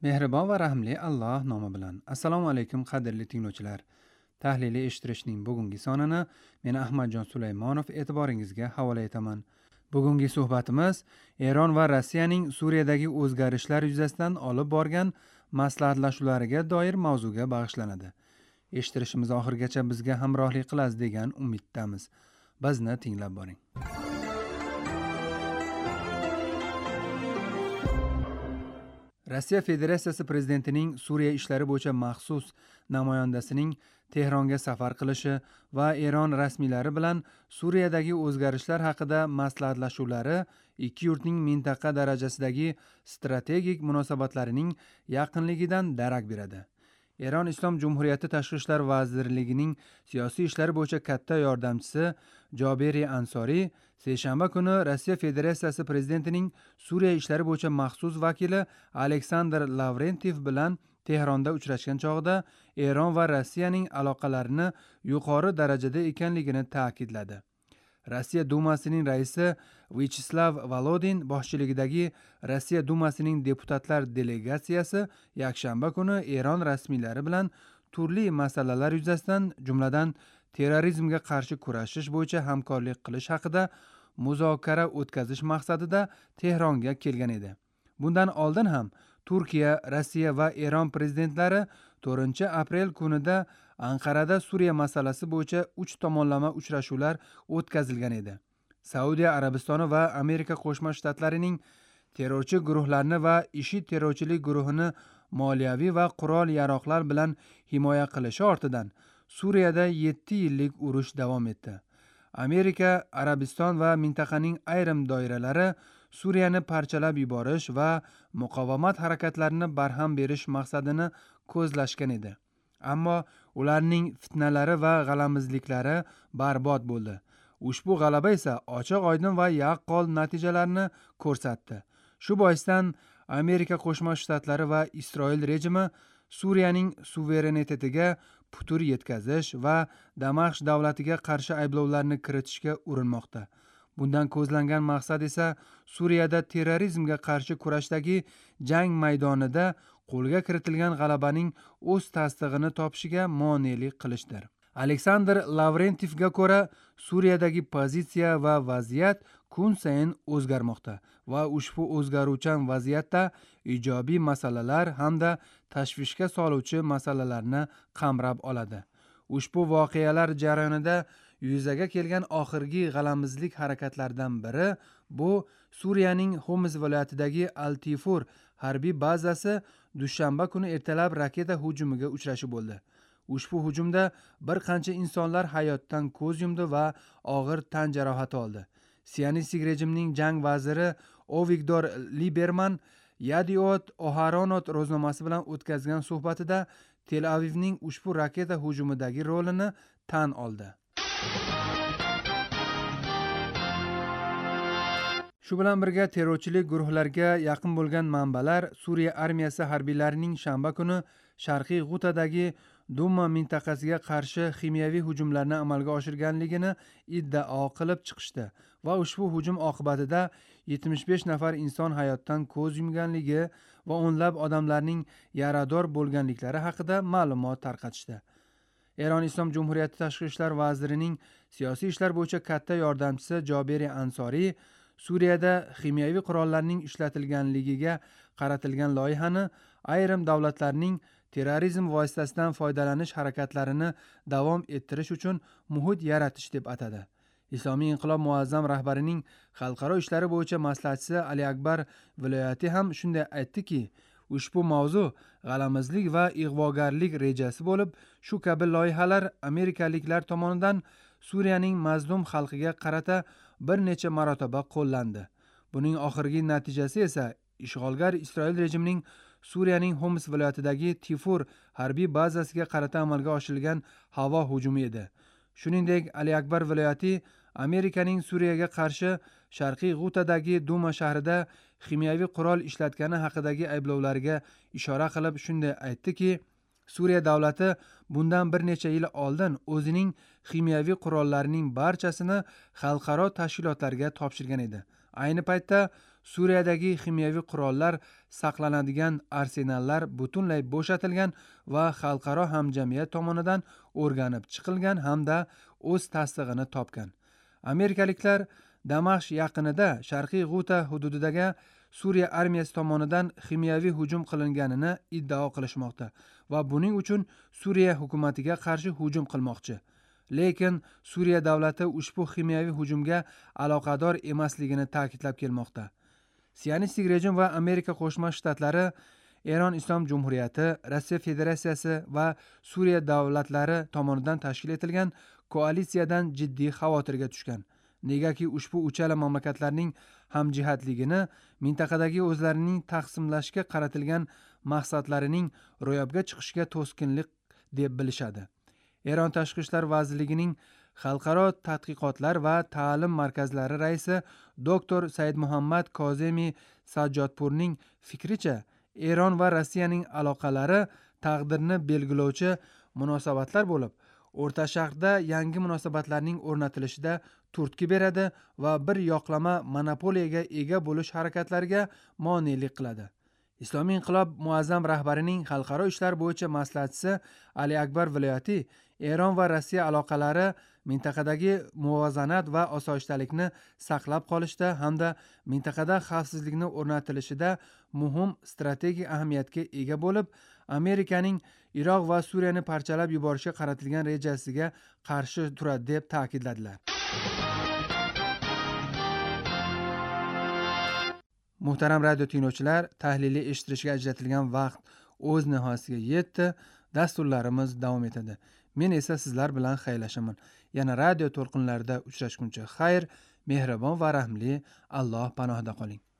Mehribon va rahmli Alloh nomi bilan. Assalomu alaykum qadrli tinglovchilar. Tahliliy eshittirishning bugungi sonini men Ahmadjon Sulaymonov e'tiboringizga havola etaman. Bugungi suhbatimiz Eron va Rossiyaning Suriyadagi o'zgarishlar yuzasidan olib borgan maslahatlashuvlariga doir mavzuga bag'ishlanadi. Eshittirishimiz oxirigacha bizga hamrohlik qilasiz degan umiddamiz. Bizni tinglab boring. Rossiya Federatsiyasi prezidentining Suriya ishlari bo'yicha maxsus namoyandasining Tehronga safar qilishi va Eron rasmiylari bilan Suriyadagi o'zgarishlar haqida maslahatlashuvlari ikki yurtning mintaqa darajasidagi strategik munosabatlarining yaqinligidan darak beradi. Eron Islom Jumhuriyati Tashqi ishlar vazirligining siyosiy ishlar bo'yicha katta yordamchisi Joberi Ansoriy seshanba kuni Rossiya Federatsiyasi prezidentining Suriya ishlari bo'yicha maxsus vakili Aleksandr Lavrentiyev bilan Tehronda uchrashgan chog'ida Eron va Rossiyaning aloqalarini yuqori darajada ekanligini ta'kidladi. Rossiya Dumasining raisi Vyacheslav Volodin boshchiligidagi Rossiya Dumasining deputatlar delegatsiyasi yakshanba kuni Eron rasmiylari bilan turli masalalar yuzasidan, jumladan terrorizmga qarshi kurashish bo'yicha hamkorlik qilish haqida muzokara o'tkazish maqsadida Tehronga kelgan edi. Bundan oldin ham Turkiya, Rossiya va Eron prezidentlari 4-aprel kunida Anqarada Suriya masalasi bo'yicha 3 tomonlama uchrashuvlar o'tkazilgan edi. Saudiya Arabistoni va Amerika Qo'shma Shtatlarining terrorchi guruhlarni va IShID terrorchilik guruhini moliyaviy va qurol-yaroqlar bilan himoya qilishi ortidan Suriyada 7 yillik urush davom etdi. Amerika, Arabiston va mintaqaning ayrim doiralari Suriyani parchalab yuborish va muqovamat harakatlarini barham berish maqsadini ko'zlashgan edi. Ammo ularning fitnalari va g'alamizliklari barbod bo'ldi. Ushbu g'alaba esa ochiq-oydin va yaqqol natijalarni ko'rsatdi. Shu boisdan Amerika Qo'shma Shtatlari va Isroil rejimi Suriyaning suverenitetiga putur yetkazish va Damashq davlatiga qarshi ayblovlarni kiritishga urinmoqda. Bundan ko'zlangan maqsad esa Suriyada terrorizmga qarshi kurashdagi jang maydonida qo'lga kiritilgan g'alabaning o'z tasdig'ini topishiga monelik qilishdir. Aleksandr Lavrentyevga ko'ra, Suriyadagi pozitsiya va vaziyat kun sayin o'zgarmoqda va ushbu o'zgaruvchan vaziyatda ijobiy masalalar hamda tashvishga soluvchi masalalarni qamrab oladi. Ushbu voqealar jarayonida yuzaga kelgan oxirgi g'alamizlik harakatlaridan biri bu Suriyaning Homs viloyatidagi Al-Tifur harbiy bazasi dushanba kuni ertalab raketa hujumiga uchrashi bo'ldi. Ushbu hujumda bir qancha insonlar hayotdan ko'z yumdi va og'ir tan jarohati oldi. Sionistik rejimning jang vaziri Ovigdor Liberman Yadiot Oharonot ro'znomasi bilan o'tkazgan suhbatida Tel Avivning ushbu raketa hujumidagi rolini tan oldi. Shu bilan birga terrorchilik guruhlariga yaqin bo'lgan manbalar Suriya armiyasi harbiylarining shanba kuni Sharqiy G'utadagi Duma mintaqasiga qarshi kimyoviy hujumlarni amalga oshirganligini iddao qilib chiqishdi va ushbu hujum oqibatida 75 nafar inson hayotdan ko'z yumganligi va o'nlab odamlarning yarador bo'lganliklari haqida ma'lumot tarqatishdi. Eron Islom Jumhuriyati Tashqi ishlar vazirining siyosiy ishlar bo'yicha katta yordamchisi Joberi Ansoriy Suriyada kimyoviy qurollarning ishlatilganligiga qaratilgan loyihani ayrim davlatlarning terrorizm vositasidan foydalanish harakatlarini davom ettirish uchun muhit yaratish deb atadi. Islomiy inqilob muazzam rahbarining xalqaro ishlari bo'yicha maslahatchisi Ali Akbar viloyati ham shunday aytdiki, ushbu mavzu g'alamizlik va ig'vogarlik rejasi bo'lib, shu kabi loyihalar amerikaliklar tomonidan Suriyaning mazlum xalqiga qarata bir necha marotaba qo'llandi. Buning oxirgi natijasi esa ishg'olgar Isroil rejimining Suriyaning Homs viloyatidagi Tifur harbiy bazasiga qarata amalga oshirilgan havo hujumi edi. Shuningdek, Ali Akbar viloyati Amerikaning Suriyaga qarshi Sharqiy G'utadagi Duma shahrida kimyoviy qurol ishlatgani haqidagi ayblovlariga ishora qilib shunday aytdiki, Suriya davlati bundan bir necha yil oldin o'zining kimyoviy qurollarining barchasini xalqaro tashkilotlarga topshirgan edi. Ayni paytda Suriyadagi kimyoviy qurollar saqlanadigan arsenallar butunlay bo'shatilgan va xalqaro hamjamiyat tomonidan o'rganib chiqilgan hamda o'z tasdig'ini topgan. Amerikaliklar Damashq yaqinida Sharqiy G'uta hududidagi Suriya armiyasi tomonidan kimyoviy hujum qilinganini iddao qilishmoqda va buning uchun Suriya hukumatiga qarshi hujum qilmoqchi. Lekin Suriya davlati ushbu kimyoviy hujumga aloqador emasligini ta'kidlab kelmoqda. Sionistik rejim va Amerika Qo'shma Shtatlari Eron Islom Jumhuriyati, Rossiya Federatsiyasi va Suriya davlatlari tomonidan tashkil etilgan koalitsiyadan jiddiy xavotirga tushgan. Negaki ushbu uchala mamlakatlarning hamjihatligini mintaqadagi o'zlarining taqsimlashga qaratilgan maqsadlarining ro'yobga chiqishiga to'sqinlik deb bilishadi. Eron Tashqi ishlar vazirligining xalqaro tadqiqotlar va ta'lim markazlari raisi doktor Said Muhammad Kozemi Sajjodpurning fikricha, Eron va Rossiyaning aloqalari taqdirni belgilovchi munosabatlar bo'lib, O'rta Sharqda yangi munosabatlarning o'rnatilishida turtki beradi va bir yoqlama monopoliyaga ega bo'lish harakatlariga monelik qiladi. Islomiy inqilob muazzam rahbarining xalqaro ishlar bo'yicha maslahatchisi Ali Akbar viloyati Eron va Rossiya aloqalari mintaqadagi muvozanat va osoyishtalikni saqlab qolishda hamda mintaqada xavfsizlikni o'rnatilishida muhim strategik ahamiyatga ega bo'lib, Amerikaning Iroq va Suriyani parchalab yuborishga qaratilgan rejasiga qarshi turadi deb ta'kidladilar. Muhtaram radio tinglovchilar, tahliliy eshittirishga ajratilgan vaqt o'z nihoyasiga yetdi. Dasturlarimiz davom etadi. Men esa sizlar bilan xayrlashaman. Yana radio to'lqinlarida uchrashguncha xayr, mehribon va rahmli Alloh panohida qoling.